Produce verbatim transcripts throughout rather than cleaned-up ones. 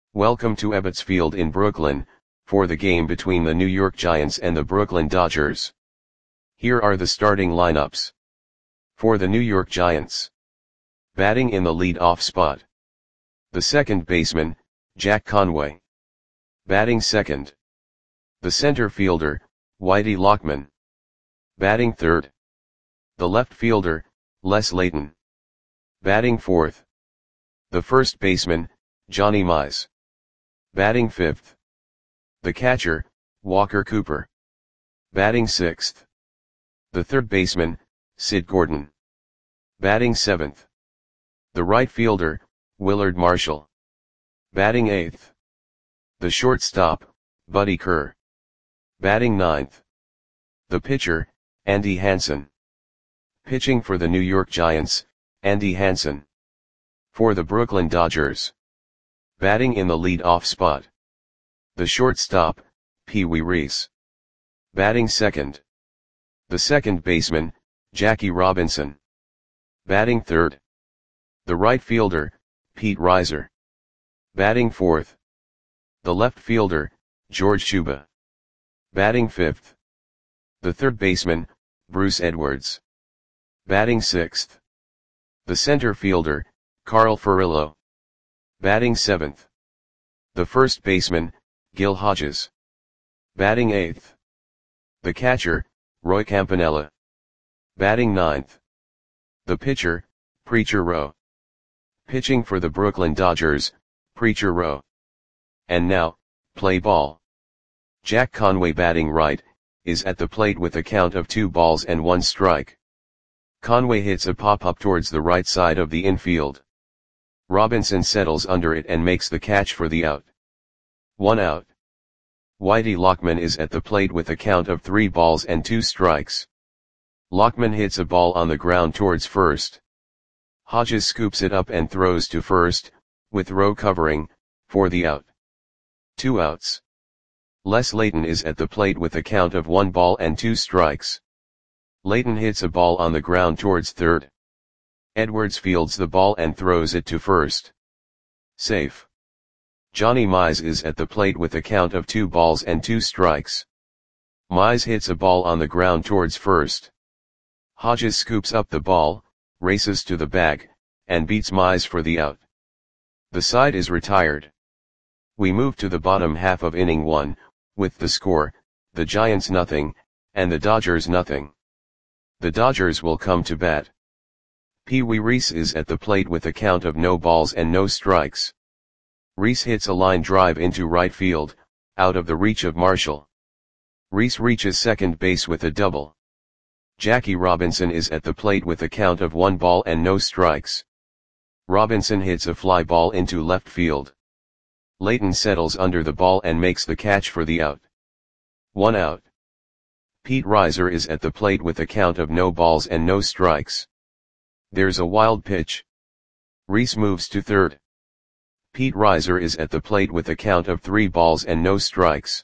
Welcome to Ebbets Field in Brooklyn, for the game between the New York Giants and the Brooklyn Dodgers. Here are the starting lineups. For the New York Giants. Batting in the lead-off spot. The second baseman, Jack Conway. Batting second. The center fielder, Whitey Lockman. Batting third. The left fielder, Les Layton. Batting fourth. The first baseman, Johnny Mize. Batting fifth. The catcher, Walker Cooper. Batting sixth. The third baseman, Sid Gordon. Batting seventh. The right fielder, Willard Marshall. Batting eighth. The shortstop, Buddy Kerr. Batting ninth. The pitcher, Andy Hansen. Pitching for the New York Giants, Andy Hansen. For the Brooklyn Dodgers. Batting in the lead-off spot. The shortstop, Pee Wee Reese. Batting second. The second baseman, Jackie Robinson. Batting third. The right fielder, Pete Reiser. Batting fourth. The left fielder, George Shuba. Batting fifth. The third baseman, Bruce Edwards. Batting sixth. The center fielder, Carl Furillo. Batting seventh. The first baseman, Gil Hodges. Batting eighth. The catcher, Roy Campanella. Batting ninth. The pitcher, Preacher Rowe. Pitching for the Brooklyn Dodgers, Preacher Rowe. And now, play ball. Jack Conway batting right, is at the plate with a count of two balls and one strike. Conway hits a pop-up towards the right side of the infield. Robinson settles under it and makes the catch for the out. One out. Whitey Lockman is at the plate with a count of three balls and two strikes. Lockman hits a ball on the ground towards first. Hodges scoops it up and throws to first, with Rowe covering, for the out. Two outs. Les Layton is at the plate with a count of one ball and two strikes. Layton hits a ball on the ground towards third. Edwards fields the ball and throws it to first. Safe. Johnny Mize is at the plate with a count of two balls and two strikes. Mize hits a ball on the ground towards first. Hodges scoops up the ball, races to the bag, and beats Mize for the out. The side is retired. We move to the bottom half of inning one, with the score, the Giants nothing, and the Dodgers nothing. The Dodgers will come to bat. Pee Wee Reese is at the plate with a count of no balls and no strikes. Reese hits a line drive into right field, out of the reach of Marshall. Reese reaches second base with a double. Jackie Robinson is at the plate with a count of one ball and no strikes. Robinson hits a fly ball into left field. Layton settles under the ball and makes the catch for the out. One out. Pete Reiser is at the plate with a count of no balls and no strikes. There's a wild pitch. Reese moves to third. Pete Reiser is at the plate with a count of three balls and no strikes.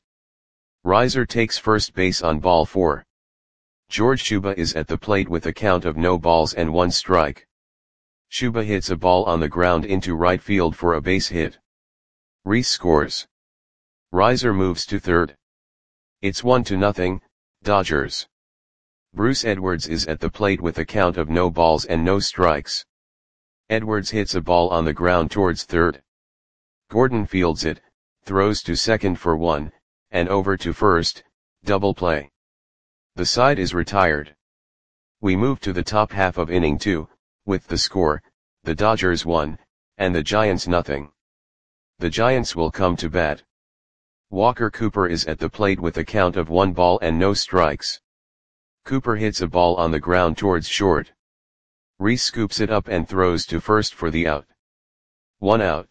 Reiser takes first base on ball four. George Shuba is at the plate with a count of no balls and one strike. Shuba hits a ball on the ground into right field for a base hit. Reese scores. Reiser moves to third. It's one to nothing, Dodgers. Bruce Edwards is at the plate with a count of no balls and no strikes. Edwards hits a ball on the ground towards third. Gordon fields it, throws to second for one, and over to first, double play. The side is retired. We move to the top half of inning two, with the score, the Dodgers one, and the Giants nothing. The Giants will come to bat. Walker Cooper is at the plate with a count of one ball and no strikes. Cooper hits a ball on the ground towards short. Reese scoops it up and throws to first for the out. One out.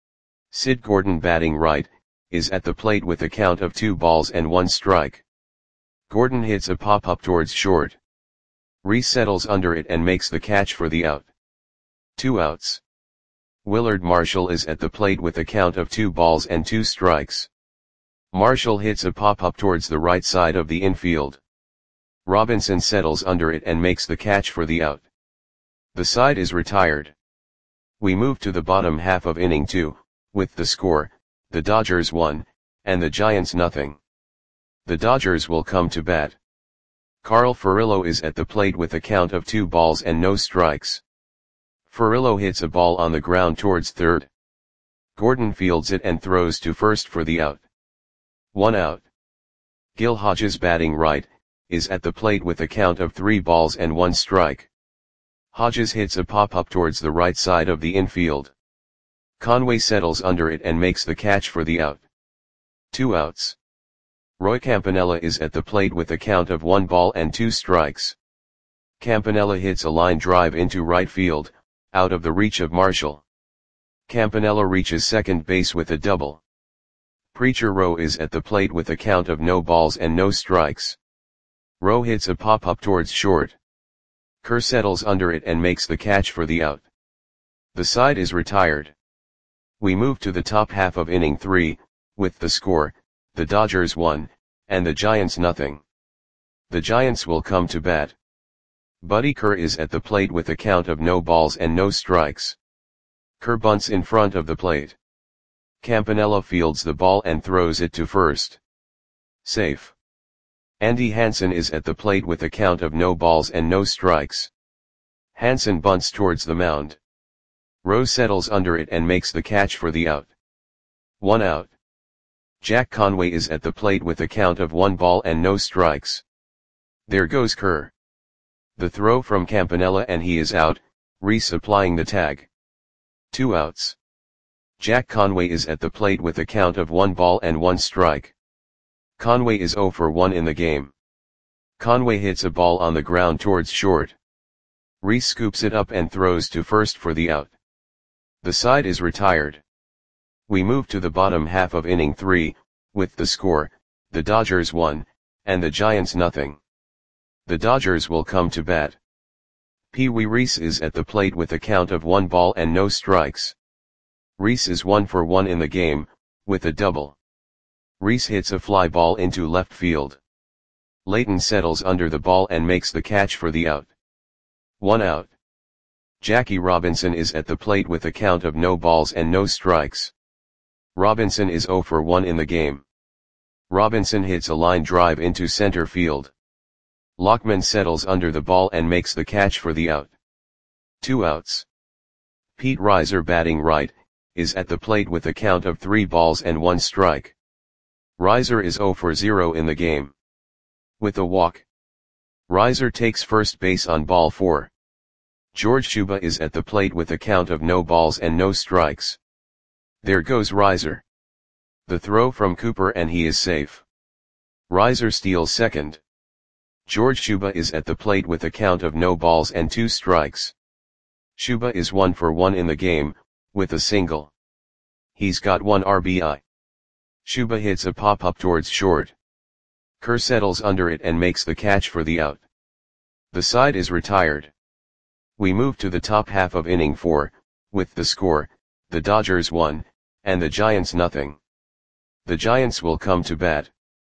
Sid Gordon batting right, is at the plate with a count of two balls and one strike. Gordon hits a pop-up towards short. Reese settles under it and makes the catch for the out. Two outs. Willard Marshall is at the plate with a count of two balls and two strikes. Marshall hits a pop-up towards the right side of the infield. Robinson settles under it and makes the catch for the out. The side is retired. We move to the bottom half of inning two, with the score, the Dodgers one, and the Giants nothing. The Dodgers will come to bat. Carl Furillo is at the plate with a count of two balls and no strikes. Furillo hits a ball on the ground towards third. Gordon fields it and throws to first for the out. One out. Gil Hodges, batting right, is at the plate with a count of three balls and one strike. Hodges hits a pop-up towards the right side of the infield. Conway settles under it and makes the catch for the out. Two outs. Roy Campanella is at the plate with a count of one ball and two strikes. Campanella hits a line drive into right field, out of the reach of Marshall. Campanella reaches second base with a double. Preacher Rowe is at the plate with a count of no balls and no strikes. Rowe hits a pop-up towards short. Kerr settles under it and makes the catch for the out. The side is retired. We move to the top half of inning three, with the score, the Dodgers one, and the Giants nothing. The Giants will come to bat. Buddy Kerr is at the plate with a count of no balls and no strikes. Kerr bunts in front of the plate. Campanella fields the ball and throws it to first. Safe. Andy Hansen is at the plate with a count of no balls and no strikes. Hansen bunts towards the mound. Rowe settles under it and makes the catch for the out. One out. Jack Conway is at the plate with a count of one ball and no strikes. There goes Kerr. The throw from Campanella and he is out, resupplying the tag. Two outs. Jack Conway is at the plate with a count of one ball and one strike. Conway is zero for one in the game. Conway hits a ball on the ground towards short. Reese scoops it up and throws to first for the out. The side is retired. We move to the bottom half of inning three, with the score, the Dodgers one, and the Giants nothing. The Dodgers will come to bat. Pee Wee Reese is at the plate with a count of one ball and no strikes. Reese is one for one in the game, with a double. Reese hits a fly ball into left field. Layton settles under the ball and makes the catch for the out. One out. Jackie Robinson is at the plate with a count of no balls and no strikes. Robinson is zero for one in the game. Robinson hits a line drive into center field. Lockman settles under the ball and makes the catch for the out. Two outs. Pete Reiser, batting right, is at the plate with a count of three balls and one strike. Reiser is zero for zero in the game. With a walk. Reiser takes first base on ball four. George Shuba is at the plate with a count of no balls and no strikes. There goes Reiser. The throw from Cooper and he is safe. Reiser steals second. George Shuba is at the plate with a count of no balls and two strikes. Shuba is one for one in the game, with a single. He's got one R B I. Shuba hits a pop-up towards short. Kerr settles under it and makes the catch for the out. The side is retired. We move to the top half of inning four, with the score, the Dodgers one, and the Giants nothing. The Giants will come to bat.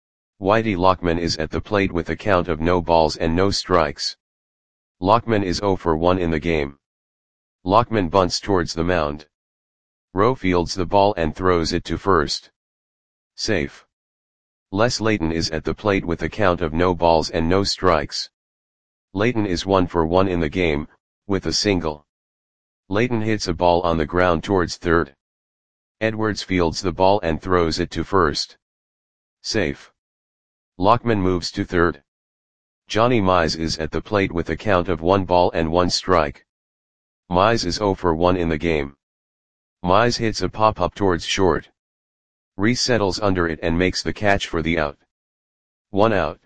Whitey Lockman is at the plate with a count of no balls and no strikes. Lockman is zero for one in the game. Lockman bunts towards the mound. Rowe fields the ball and throws it to first. Safe. Les Layton is at the plate with a count of no balls and no strikes. Layton is one for one in the game, with a single. Layton hits a ball on the ground towards third. Edwards fields the ball and throws it to first. Safe. Lockman moves to third. Johnny Mize is at the plate with a count of one ball and one strike. Mize is zero for one in the game. Mize hits a pop-up towards short. Reese settles under it and makes the catch for the out. One out.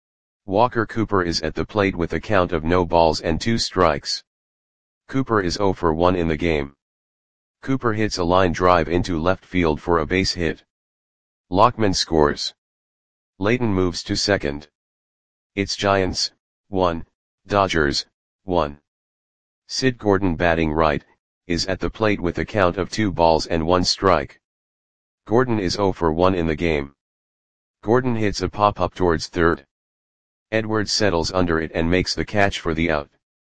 Walker Cooper is at the plate with a count of no balls and two strikes. Cooper is zero for one in the game. Cooper hits a line drive into left field for a base hit. Lockman scores. Layton moves to second. It's Giants, one, Dodgers, one. Sid Gordon, batting right, is at the plate with a count of two balls and one strike. Gordon is zero for one in the game. Gordon hits a pop-up towards third. Edwards settles under it and makes the catch for the out.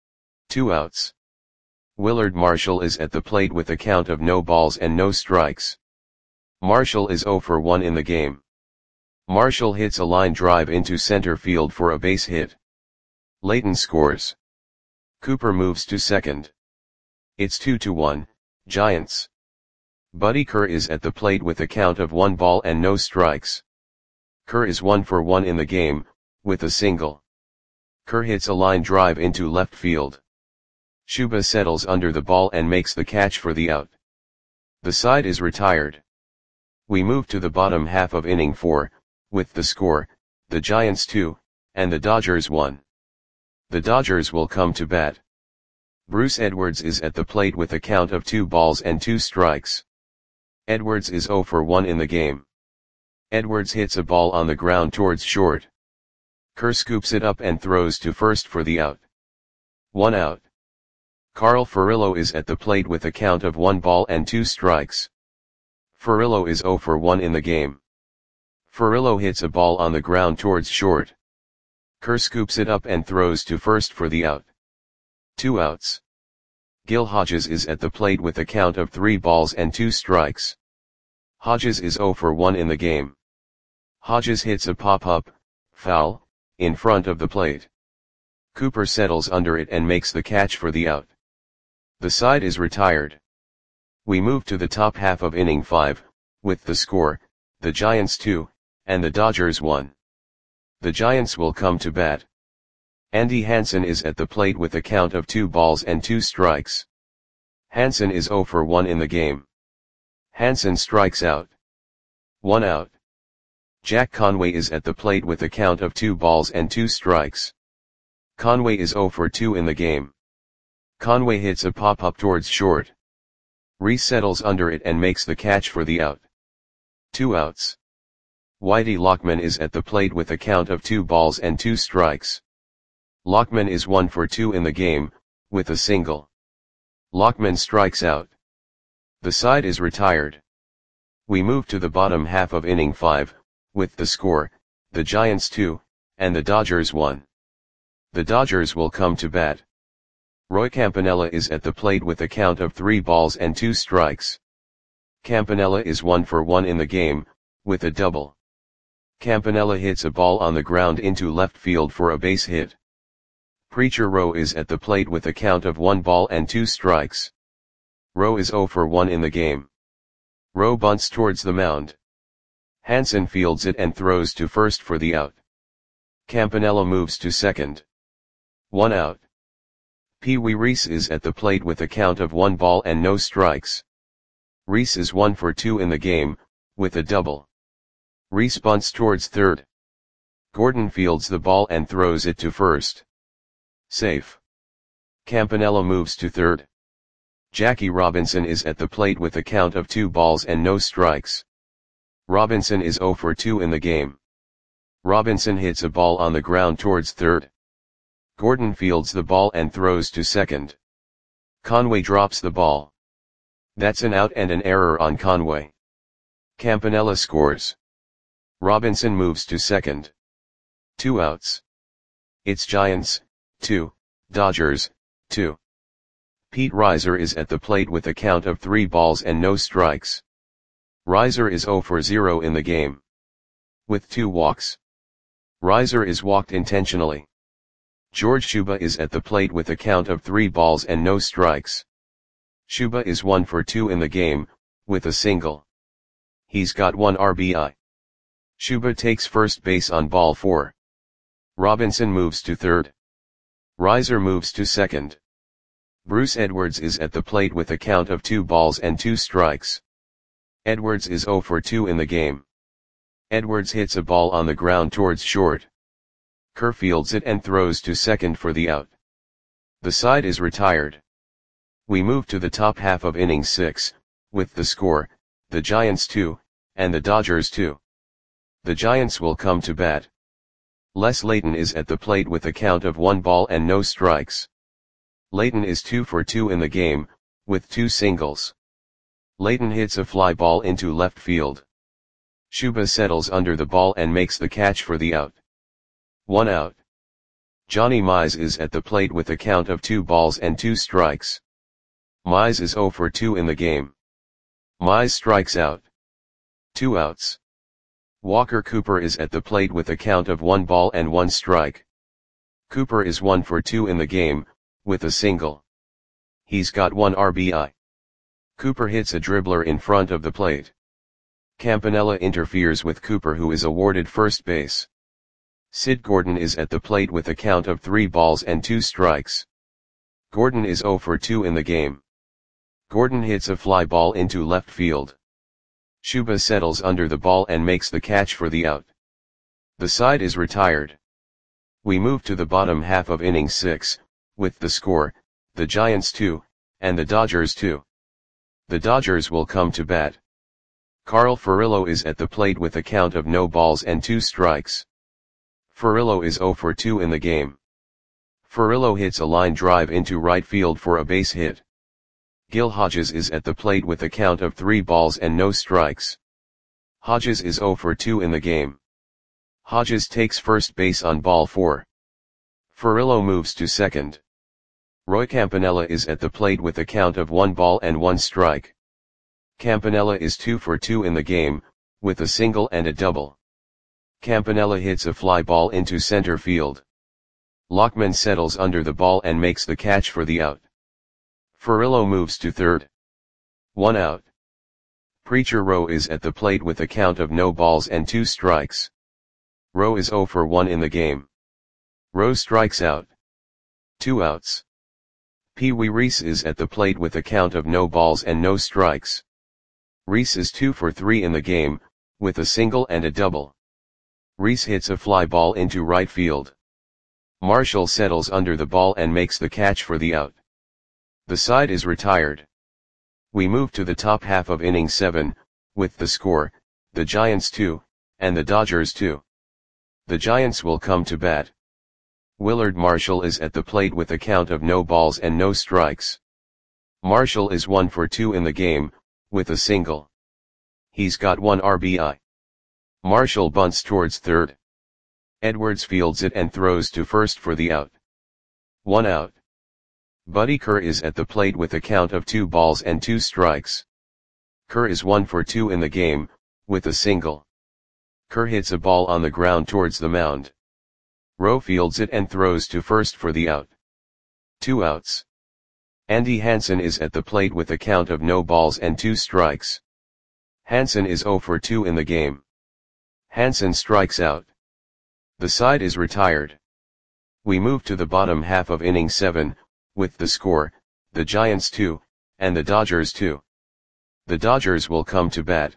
Two outs. Willard Marshall is at the plate with a count of no balls and no strikes. Marshall is zero for one in the game. Marshall hits a line drive into center field for a base hit. Layton scores. Cooper moves to second. It's two to one, Giants. Buddy Kerr is at the plate with a count of one ball and no strikes. Kerr is one for one in the game, with a single. Kerr hits a line drive into left field. Shuba settles under the ball and makes the catch for the out. The side is retired. We move to the bottom half of inning four, with the score, the Giants two, and the Dodgers one. The Dodgers will come to bat. Bruce Edwards is at the plate with a count of two balls and two strikes. Edwards is zero for one in the game. Edwards hits a ball on the ground towards short. Kerr scoops it up and throws to first for the out. One out. Carl Furillo is at the plate with a count of one ball and two strikes. Furillo is zero for one in the game. Furillo hits a ball on the ground towards short. Kerr scoops it up and throws to first for the out. Two outs. Gil Hodges is at the plate with a count of three balls and two strikes. Hodges is zero for one in the game. Hodges hits a pop-up, foul, in front of the plate. Cooper settles under it and makes the catch for the out. The side is retired. We move to the top half of inning five, with the score, the Giants two, and the Dodgers one. The Giants will come to bat. Andy Hansen is at the plate with a count of two balls and two strikes. Hansen is zero for one in the game. Hansen strikes out. One out. Jack Conway is at the plate with a count of two balls and two strikes. Conway is zero for two in the game. Conway hits a pop-up towards short. Reese settles under it and makes the catch for the out. Two outs. Whitey Lockman is at the plate with a count of two balls and two strikes. Lockman is one for two in the game, with a single. Lockman strikes out. The side is retired. We move to the bottom half of inning five, with the score, the Giants two, and the Dodgers one. The Dodgers will come to bat. Roy Campanella is at the plate with a count of three balls and two strikes. Campanella is one for one in the game, with a double. Campanella hits a ball on the ground into left field for a base hit. Preacher Rowe is at the plate with a count of one ball and two strikes. Rowe is zero for one in the game. Rowe bunts towards the mound. Hansen fields it and throws to first for the out. Campanella moves to second. One out. Pee Wee Reese is at the plate with a count of one ball and no strikes. Reese is one for two in the game, with a double. Reese bunts towards third. Gordon fields the ball and throws it to first. Safe. Campanella moves to third. Jackie Robinson is at the plate with a count of two balls and no strikes. Robinson is zero for two in the game. Robinson hits a ball on the ground towards third. Gordon fields the ball and throws to second. Conway drops the ball. That's an out and an error on Conway. Campanella scores. Robinson moves to second. Two outs. It's Giants, two, Dodgers, two. Pete Reiser is at the plate with a count of three balls and no strikes. Reiser is zero for zero in the game. With two walks. Reiser is walked intentionally. George Shuba is at the plate with a count of three balls and no strikes. Shuba is one for two in the game, with a single. He's got one R B I. Shuba takes first base on ball four. Robinson moves to third. Reiser moves to second. Bruce Edwards is at the plate with a count of two balls and two strikes. Edwards is zero for two in the game. Edwards hits a ball on the ground towards short. Kerr fields it and throws to second for the out. The side is retired. We move to the top half of inning six, with the score, the Giants two, and the Dodgers two. The Giants will come to bat. Les Layton is at the plate with a count of one ball and no strikes. Layton is two for two in the game, with two singles. Layton hits a fly ball into left field. Shuba settles under the ball and makes the catch for the out. One out. Johnny Mize is at the plate with a count of two balls and two strikes. Mize is zero for two in the game. Mize strikes out. Two outs. Walker Cooper is at the plate with a count of one ball and one strike. Cooper is one for two in the game, with a single. He's got one R B I. Cooper hits a dribbler in front of the plate. Campanella interferes with Cooper, who is awarded first base. Sid Gordon is at the plate with a count of three balls and two strikes. Gordon is zero for two in the game. Gordon hits a fly ball into left field. Shuba settles under the ball and makes the catch for the out. The side is retired. We move to the bottom half of inning six, with the score, the Giants two, and the Dodgers two. The Dodgers will come to bat. Carl Furillo is at the plate with a count of no balls and two strikes. Furillo is zero for two in the game. Furillo hits a line drive into right field for a base hit. Gil Hodges is at the plate with a count of three balls and no strikes. Hodges is zero for two in the game. Hodges takes first base on ball four. Furillo moves to second. Roy Campanella is at the plate with a count of one ball and one strike. Campanella is two for two in the game, with a single and a double. Campanella hits a fly ball into center field. Lockman settles under the ball and makes the catch for the out. Furillo moves to third. One out. Preacher Rowe is at the plate with a count of no balls and two strikes. Rowe is zero for one in the game. Rowe strikes out. Two outs. Pee Wee Reese is at the plate with a count of no balls and no strikes. Reese is two for three in the game, with a single and a double. Reese hits a fly ball into right field. Marshall settles under the ball and makes the catch for the out. The side is retired. We move to the top half of inning seven, with the score, the Giants two, and the Dodgers two. The Giants will come to bat. Willard Marshall is at the plate with a count of no balls and no strikes. Marshall is one for two in the game, with a single. He's got one R B I. Marshall bunts towards third. Edwards fields it and throws to first for the out. One out. Buddy Kerr is at the plate with a count of two balls and two strikes. Kerr is one for two in the game, with a single. Kerr hits a ball on the ground towards the mound. Rowe fields it and throws to first for the out. Two outs. Andy Hansen is at the plate with a count of no balls and two strikes. Hansen is zero for two in the game. Hansen strikes out. The side is retired. We move to the bottom half of inning seven, with the score, the Giants two, and the Dodgers two. The Dodgers will come to bat.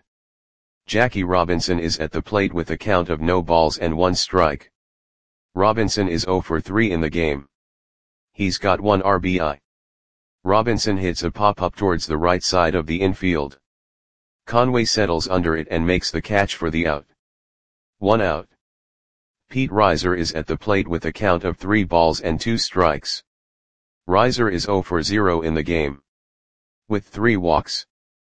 Jackie Robinson is at the plate with a count of no balls and one strike. Robinson is zero for three in the game. He's got one R B I. Robinson hits a pop-up towards the right side of the infield. Conway settles under it and makes the catch for the out. One out. Pete Reiser is at the plate with a count of three balls and two strikes. Reiser is zero for zero in the game. With three walks.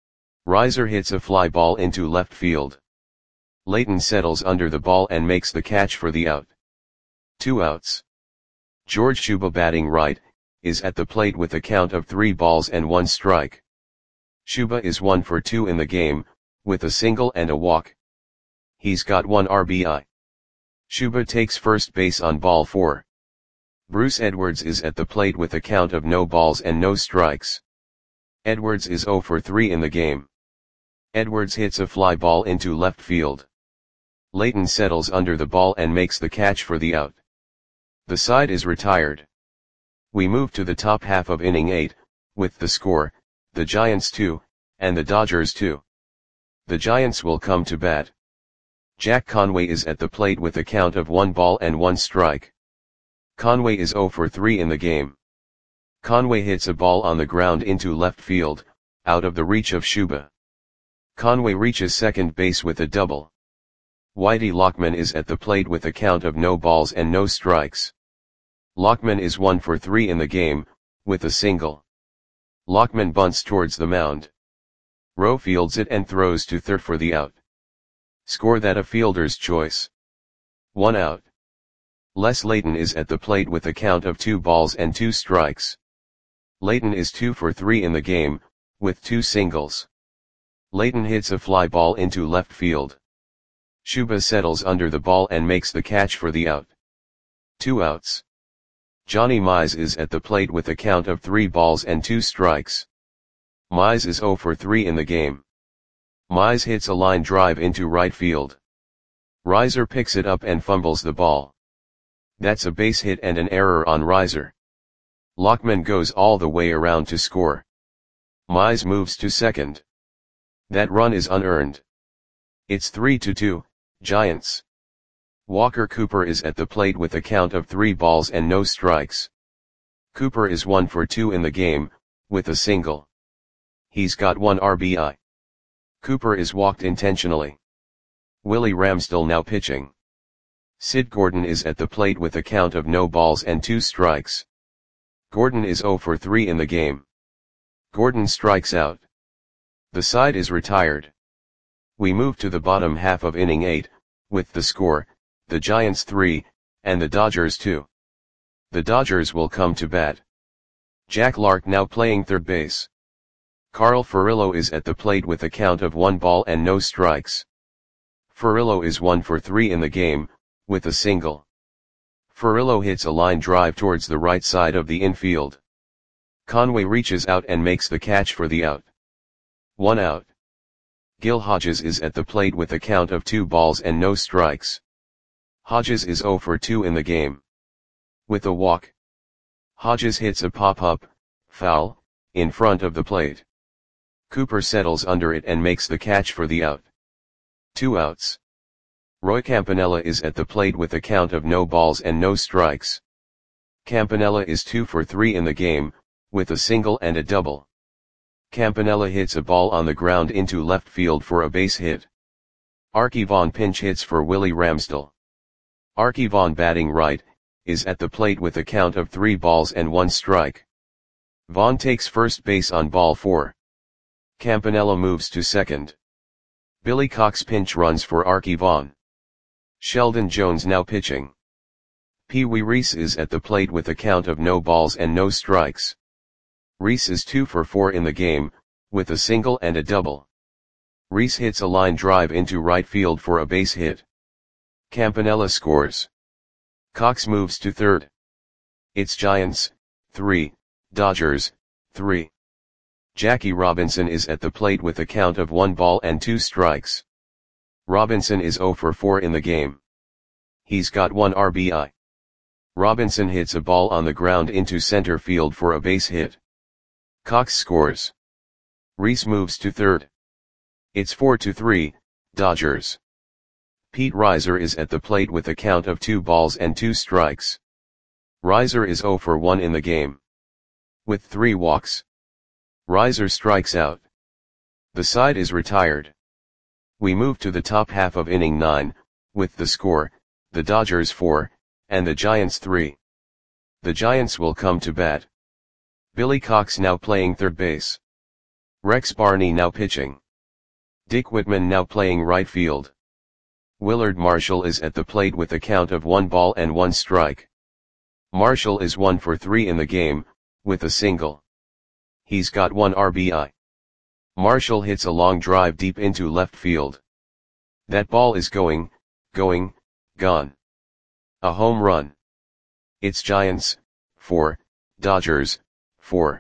Reiser hits a fly ball into left field. Layton settles under the ball and makes the catch for the out. Two outs. George Shuba, batting right, is at the plate with a count of three balls and one strike. Shuba is one for two in the game, with a single and a walk. He's got one R B I. Shuba takes first base on ball four. Bruce Edwards is at the plate with a count of no balls and no strikes. Edwards is zero for three in the game. Edwards hits a fly ball into left field. Layton settles under the ball and makes the catch for the out. The side is retired. We move to the top half of inning eight, with the score, the Giants two, and the Dodgers two. The Giants will come to bat. Jack Conway is at the plate with a count of one ball and one strike. Conway is zero for three in the game. Conway hits a ball on the ground into left field, out of the reach of Shuba. Conway reaches second base with a double. Whitey Lockman is at the plate with a count of no balls and no strikes. Lockman is one for three in the game, with a single. Lockman bunts towards the mound. Rowe fields it and throws to third for the out. Score that a fielder's choice. One out. Les Layton is at the plate with a count of two balls and two strikes. Layton is two for three in the game, with two singles. Leighton hits a fly ball into left field. Shuba settles under the ball and makes the catch for the out. Two outs. Johnny Mize is at the plate with a count of three balls and two strikes. Mize is oh for three in the game. Mize hits a line drive into right field. Reiser picks it up and fumbles the ball. That's a base hit and an error on Reiser. Lockman goes all the way around to score. Mize moves to second. That run is unearned. It's three to two, Giants. Walker Cooper is at the plate with a count of three balls and no strikes. Cooper is one for two in the game, with a single. He's got one R B I. Cooper is walked intentionally. Willie Ramsdell now pitching. Sid Gordon is at the plate with a count of no balls and two strikes. Gordon is oh for three in the game. Gordon strikes out. The side is retired. We move to the bottom half of inning eight, with the score, the Giants three, and the Dodgers two. The Dodgers will come to bat. Jack Lark now playing third base. Carl Furillo is at the plate with a count of one ball and no strikes. Furillo is one for three in the game, with a single. Furillo hits a line drive towards the right side of the infield. Conway reaches out and makes the catch for the out. One out. Gil Hodges is at the plate with a count of two balls and no strikes. Hodges is oh for two in the game. With a walk. Hodges hits a pop-up, foul, in front of the plate. Cooper settles under it and makes the catch for the out. Two outs. Roy Campanella is at the plate with a count of no balls and no strikes. Campanella is two for three in the game, with a single and a double. Campanella hits a ball on the ground into left field for a base hit. Arky Vaughan pinch hits for Willie Ramsdell. Arky Vaughan batting right, is at the plate with a count of three balls and one strike. Vaughan takes first base on ball four. Campanella moves to second. Billy Cox pinch runs for Arky Vaughan. Sheldon Jones now pitching. Pee Wee Reese is at the plate with a count of no balls and no strikes. Reese is two for four in the game, with a single and a double. Reese hits a line drive into right field for a base hit. Campanella scores. Cox moves to third. It's Giants, three, Dodgers, three. Jackie Robinson is at the plate with a count of one ball and two strikes. Robinson is oh for four in the game. He's got one R B I. Robinson hits a ball on the ground into center field for a base hit. Cox scores. Reese moves to third. It's four to three, Dodgers. Pete Reiser is at the plate with a count of two balls and two strikes. Reiser is oh for one in the game. With three walks. Reiser strikes out. The side is retired. We move to the top half of inning nine, with the score, the Dodgers four, and the Giants three. The Giants will come to bat. Billy Cox now playing third base. Rex Barney now pitching. Dick Whitman now playing right field. Willard Marshall is at the plate with a count of one ball and one strike. Marshall is one for three in the game, with a single. He's got one R B I. Marshall hits a long drive deep into left field. That ball is going, going, gone. A home run. It's Giants, four, Dodgers, four.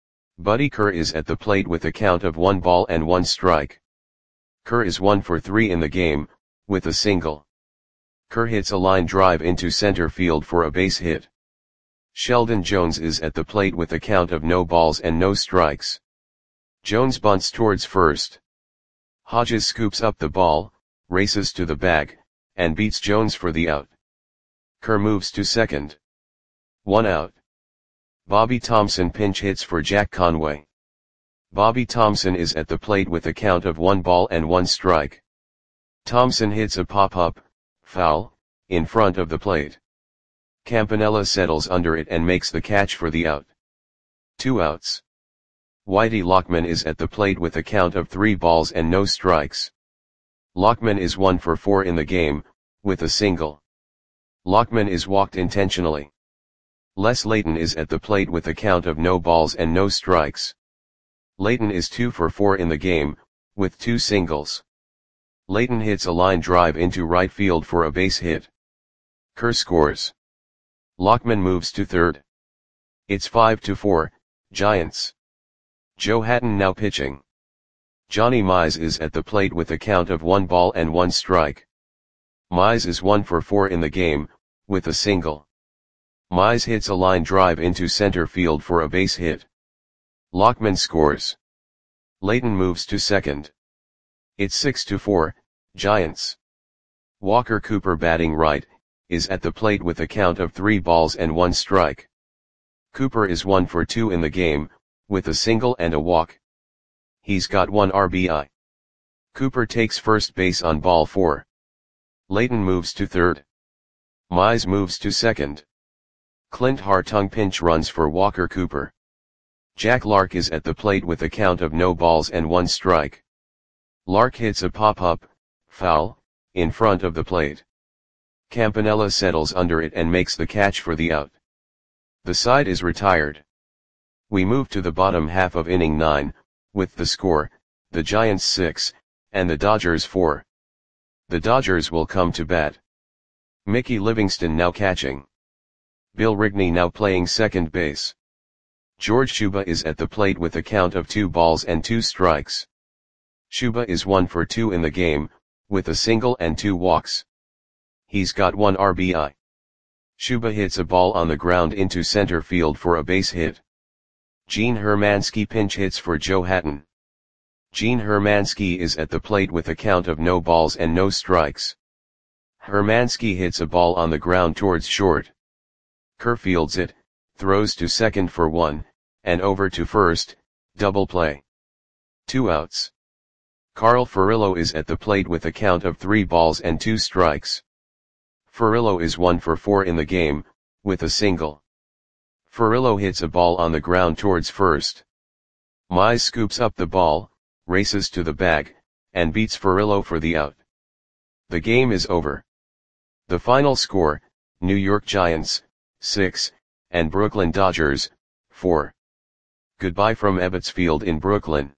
Buddy Kerr is at the plate with a count of one ball and one strike. Kerr is one for three in the game, with a single. Kerr hits a line drive into center field for a base hit. Sheldon Jones is at the plate with a count of no balls and no strikes. Jones bunts towards first. Hodges scoops up the ball, races to the bag, and beats Jones for the out. Kerr moves to second. One out. Bobby Thompson pinch hits for Jack Conway. Bobby Thompson is at the plate with a count of one ball and one strike. Thompson hits a pop-up, foul, in front of the plate. Campanella settles under it and makes the catch for the out. Two outs. Whitey Lockman is at the plate with a count of three balls and no strikes. Lockman is one for four in the game, with a single. Lockman is walked intentionally. Les Layton is at the plate with a count of no balls and no strikes. Layton is two for four in the game, with two singles. Layton hits a line drive into right field for a base hit. Kerr scores. Lockman moves to third. It's five to four, Giants. Joe Hatton now pitching. Johnny Mize is at the plate with a count of one ball and one strike. Mize is one for four in the game, with a single. Mize hits a line drive into center field for a base hit. Lockman scores. Layton moves to second. It's six to four, Giants. Walker Cooper batting right, is at the plate with a count of three balls and one strike. Cooper is one for two in the game, with a single and a walk. He's got one R B I. Cooper takes first base on ball four. Layton moves to third. Mize moves to second. Clint Hartung pinch runs for Walker Cooper. Jack Lark is at the plate with a count of no balls and one strike. Lark hits a pop-up, foul, in front of the plate. Campanella settles under it and makes the catch for the out. The side is retired. We move to the bottom half of inning nine, with the score, the Giants six, and the Dodgers four. The Dodgers will come to bat. Mickey Livingston now catching. Bill Rigney now playing second base. George Shuba is at the plate with a count of two balls and two strikes. Shuba is one for two in the game, with a single and two walks. He's got one R B I. Shuba hits a ball on the ground into center field for a base hit. Gene Hermansky pinch hits for Joe Hatton. Gene Hermansky is at the plate with a count of no balls and no strikes. Hermansky hits a ball on the ground towards short. Kerr fields it, throws to second for one, and over to first, double play. Two outs. Carl Furillo is at the plate with a count of three balls and two strikes. Furillo is one for four in the game, with a single. Furillo hits a ball on the ground towards first. Mize scoops up the ball, races to the bag, and beats Furillo for the out. The game is over. The final score, New York Giants, six, and Brooklyn Dodgers, four. Goodbye from Ebbets Field in Brooklyn.